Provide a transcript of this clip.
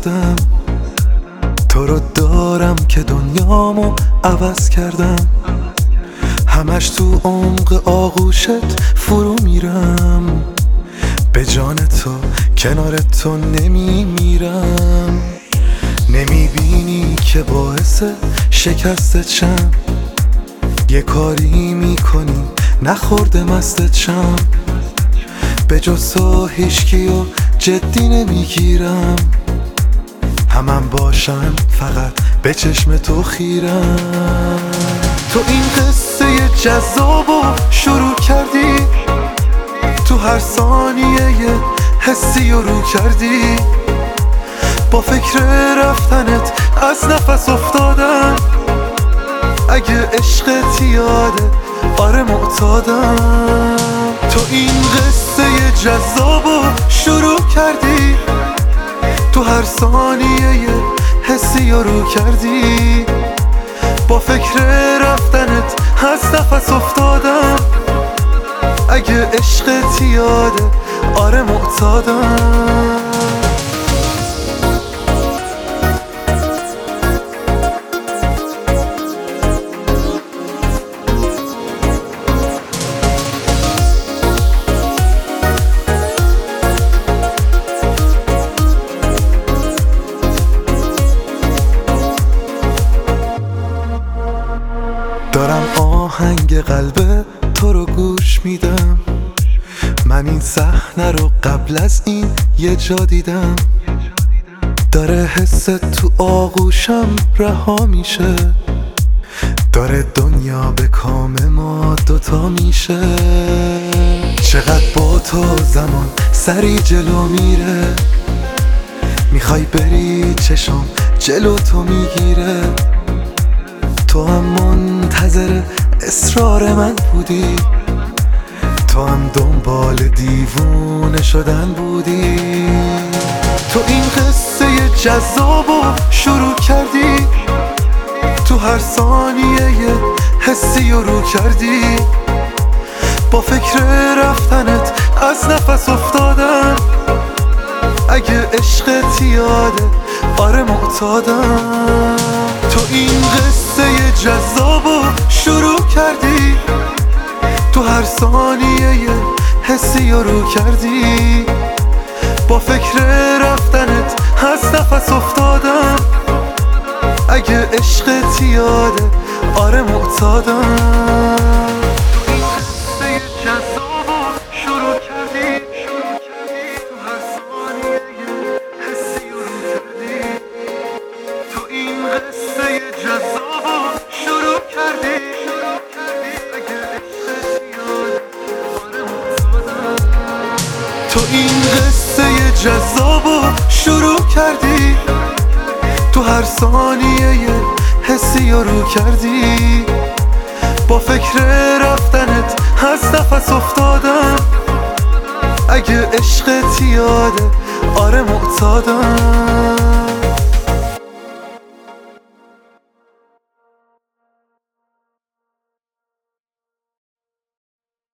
کردم، تو رو دارم که دنیامو عوض کردم. همش تو عمق آغوشت فرو میرم، به جان تو کنار تو نمیمیرم. نمیبینی که باعث شکستت شم، یه کاری میکنی نخورده مستت شم. به جز تو هیچکیو جدی نمیگیرم، همم باشم فقط به چشم تو خیرم. تو این قصه جذابو شروع کردی، تو هر ثانیه یه حسی رو کردی. با فکر رفتنت از نفس افتادم، اگه عشقت یاده آره معتادم. تو این قصه جذابو شروع کردی، تو هر ثانیه یه حسی رو کردی. با فکر رفتنت از نفس افتادم، اگه عشقت یاده آره معتادم. دارم آهنگ قلب تو رو گوش میدم، من این صحنه رو قبل از این یه جا دیدم. داره حست تو آغوشم رها میشه، داره دنیا به کام ما دوتا میشه. چقدر با تو زمان سری جلو میره، میخوای بری چشم جلو تو میگیره. تو هم منتظر اصرار من بودی، تو هم دنبال دیوونه شدن بودی. تو این قصه جذابو شروع کردی، تو هر ثانیه یه حسی رو کردی. با فکر رفتنت از نفس افتادم، اگه عشقت یاده آره معتادم. تو این قصه جذابو شروع کردی، تو هر ثانیه یه حسی رو کردی. با فکر رفتنت از نفس افتادم، اگه عشقت یاده آره معتادم. تو این قصه جذابو شروع کردی، تو هر ثانیه یه حسی رو کردی. تو این قصه جذابو شروع کردی، اگه عشقت یاده آره معتادم. تو این قصه جذابو شروع کردی، تو هر ثانیه یه حسی رو کردی. با فکر رفتنت از نفس افتادم، اگه عشقت یاده آره معتادم.